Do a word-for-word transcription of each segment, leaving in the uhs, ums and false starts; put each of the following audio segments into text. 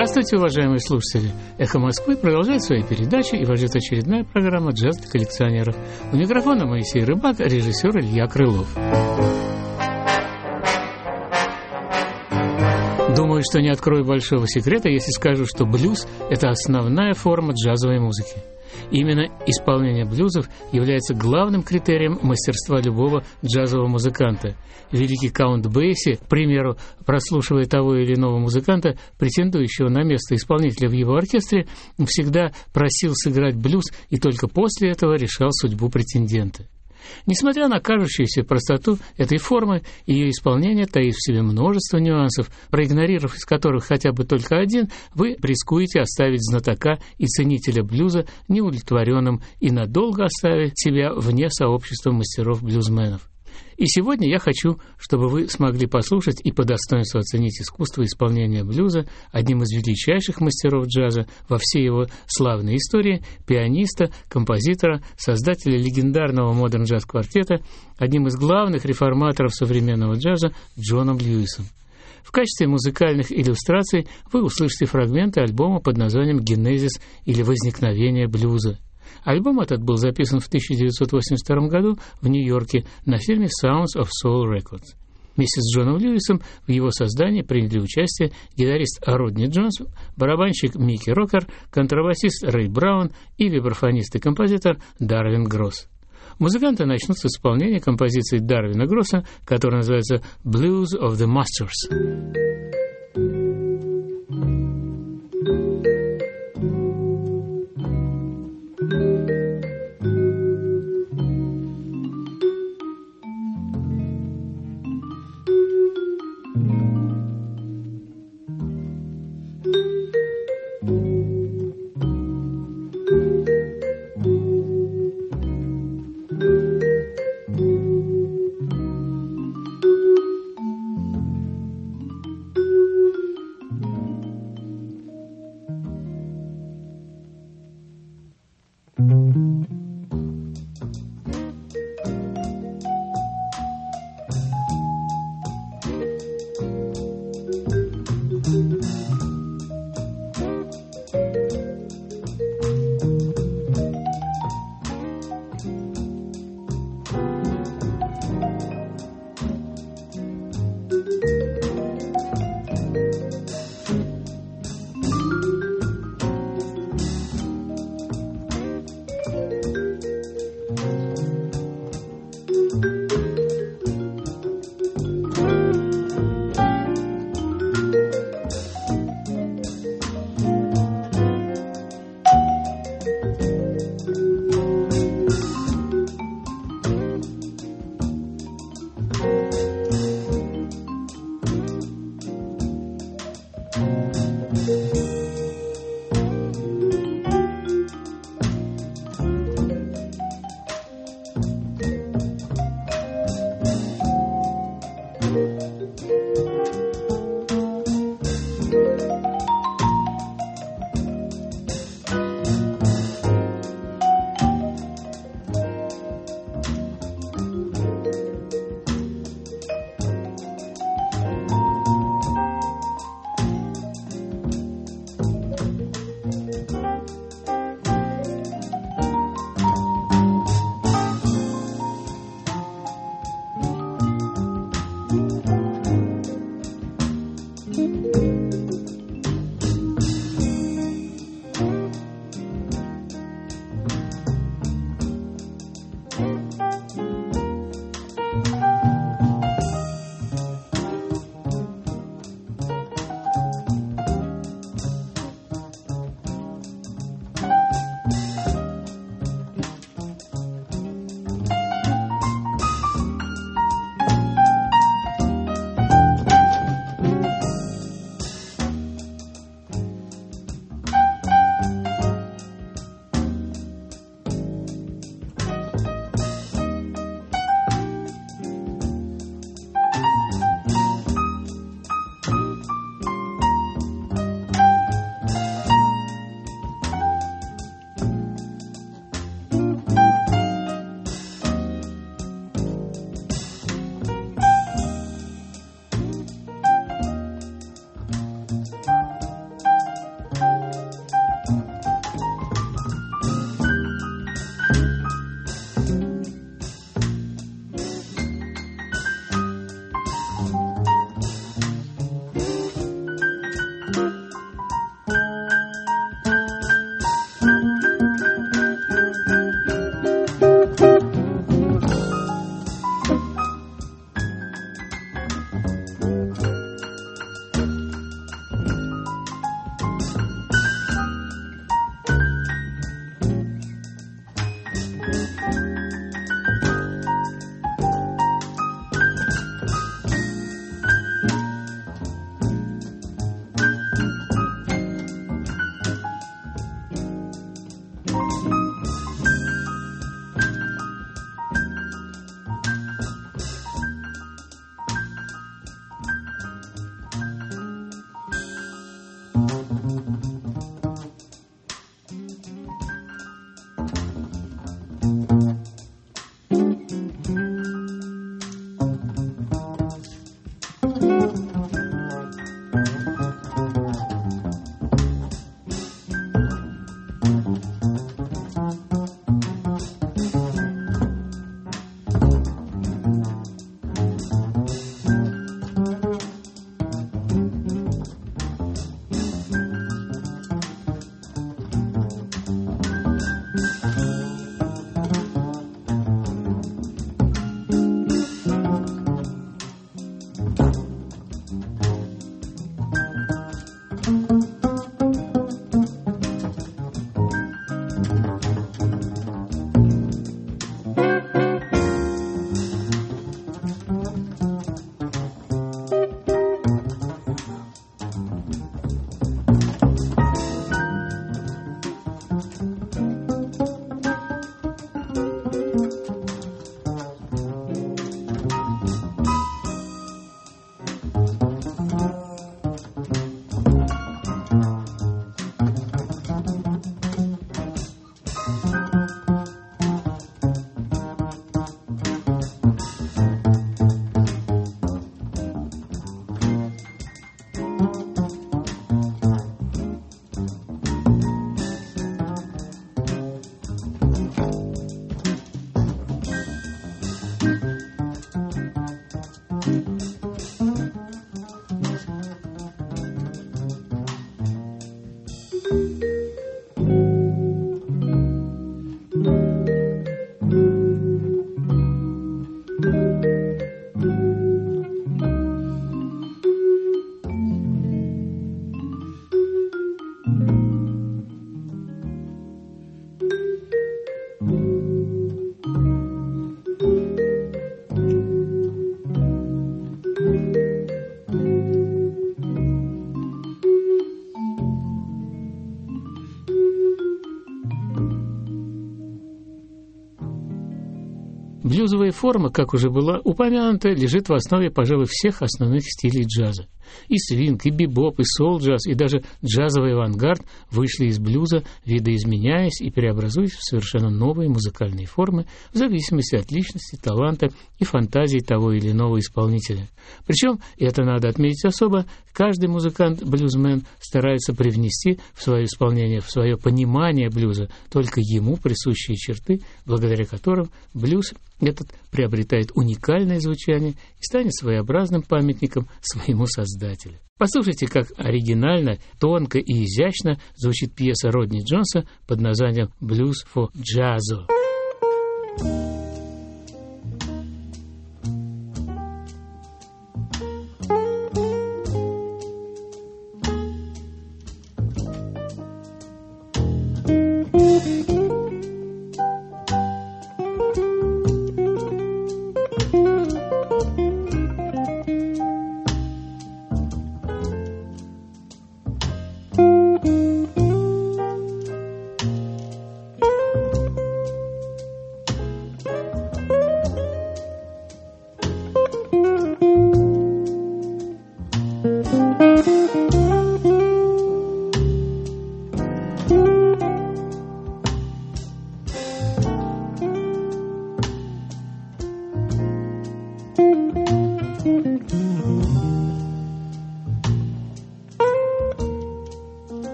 Здравствуйте, уважаемые слушатели! «Эхо Москвы» продолжает свои передачи, и вас очередная программа «Джаз для коллекционеров». У микрофона Моисей Рыбак, режиссер Илья Крылов. Думаю, что не открою большого секрета, если скажу, что блюз – это основная форма джазовой музыки. Именно исполнение блюзов является главным критерием мастерства любого джазового музыканта. Великий Каунт Бейси, к примеру, прослушивая того или иного музыканта, претендующего на место исполнителя в его оркестре, всегда просил сыграть блюз и только после этого решал судьбу претендента. Несмотря на кажущуюся простоту этой формы, ее исполнение таит в себе множество нюансов, проигнорировав из которых хотя бы только один, вы рискуете оставить знатока и ценителя блюза неудовлетворенным и надолго оставить себя вне сообщества мастеров-блюзменов. И сегодня я хочу, чтобы вы смогли послушать и по достоинству оценить искусство исполнения блюза одним из величайших мастеров джаза во всей его славной истории, пианиста, композитора, создателя легендарного модерн-джаз-квартета, одним из главных реформаторов современного джаза Джоном Льюисом. В качестве музыкальных иллюстраций вы услышите фрагменты альбома под названием «Генезис» или «Возникновение блюза». Альбом этот был записан в тысяча девятьсот восемьдесят втором году в Нью-Йорке на фирме Sounds of Soul Records. Вместе с Джоном Льюисом в его создании приняли участие гитарист Родни Джонс, барабанщик Микки Рокер, контрабасист Рэй Браун и вибрафонист и композитор Дарвин Гросс. Музыканты начнут с исполнения композиции Дарвина Гросса, которая называется «Blues of the Masters». Блюзовая форма, как уже была упомянута, лежит в основе, пожалуй, всех основных стилей джаза. И свинг, и бибоп, и соул-джаз, и даже джазовый авангард вышли из блюза, видоизменяясь и преобразуясь в совершенно новые музыкальные формы в зависимости от личности, таланта и фантазии того или иного исполнителя. Причем, и это надо отметить особо, каждый музыкант-блюзмен старается привнести в свое исполнение, в свое понимание блюза только ему присущие черты, благодаря которым блюз этот приобретает уникальное звучание и станет своеобразным памятником своему создателю. Послушайте, как оригинально, тонко и изящно звучит пьеса Родни Джонса под названием «Blues for Jazzo».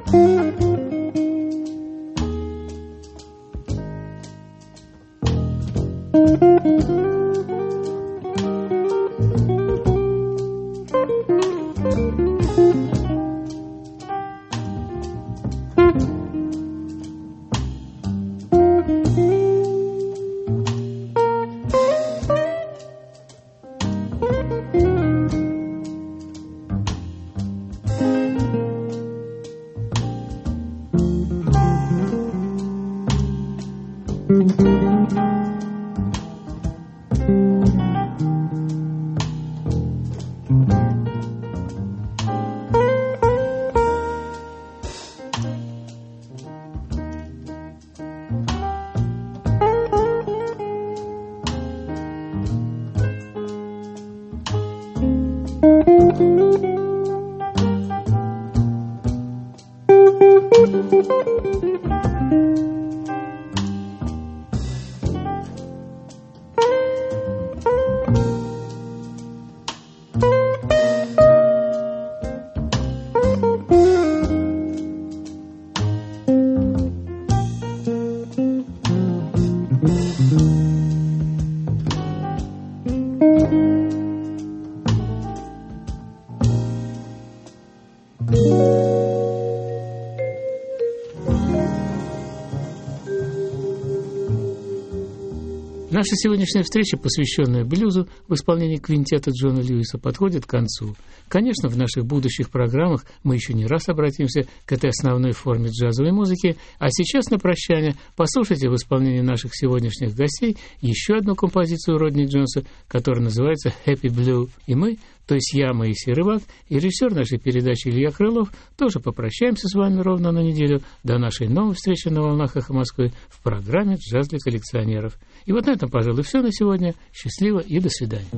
Наша сегодняшняя встреча, посвященная блюзу в исполнении квинтета Джона Льюиса, подходит к концу. Конечно, в наших будущих программах мы еще не раз обратимся к этой основной форме джазовой музыки, а сейчас на прощание послушайте в исполнении наших сегодняшних гостей еще одну композицию Родни Джонса, которая называется «Happy Blue». И мы, то есть я, Моисей Рыбак, и режиссер нашей передачи Илья Крылов, тоже попрощаемся с вами ровно на неделю до нашей новой встречи на волнах «Эхо Москвы» в программе «Джаз для коллекционеров». И вот на этом, пожалуй, все на сегодня. Счастливо и до свидания.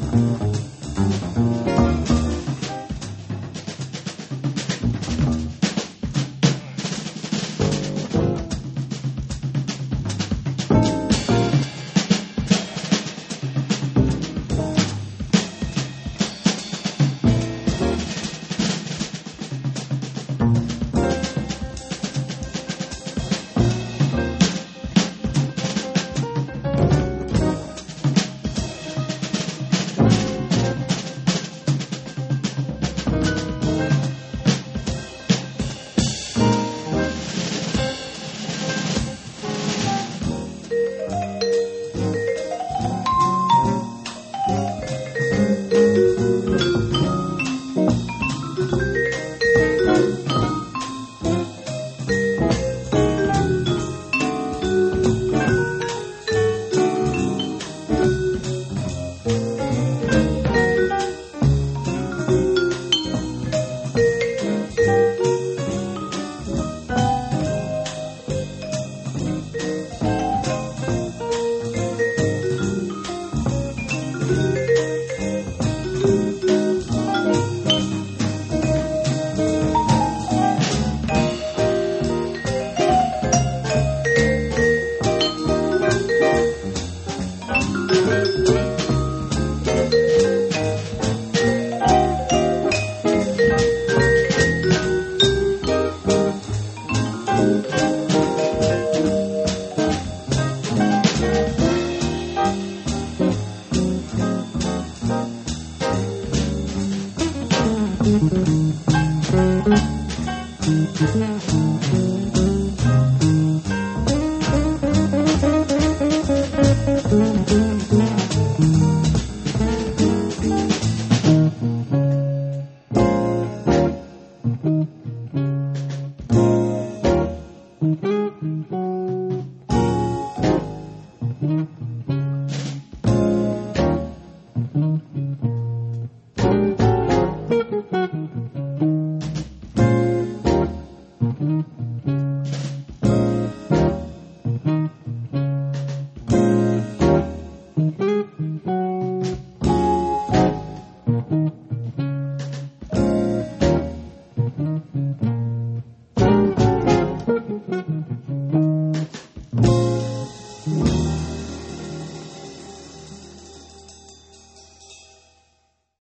Mm-hmm.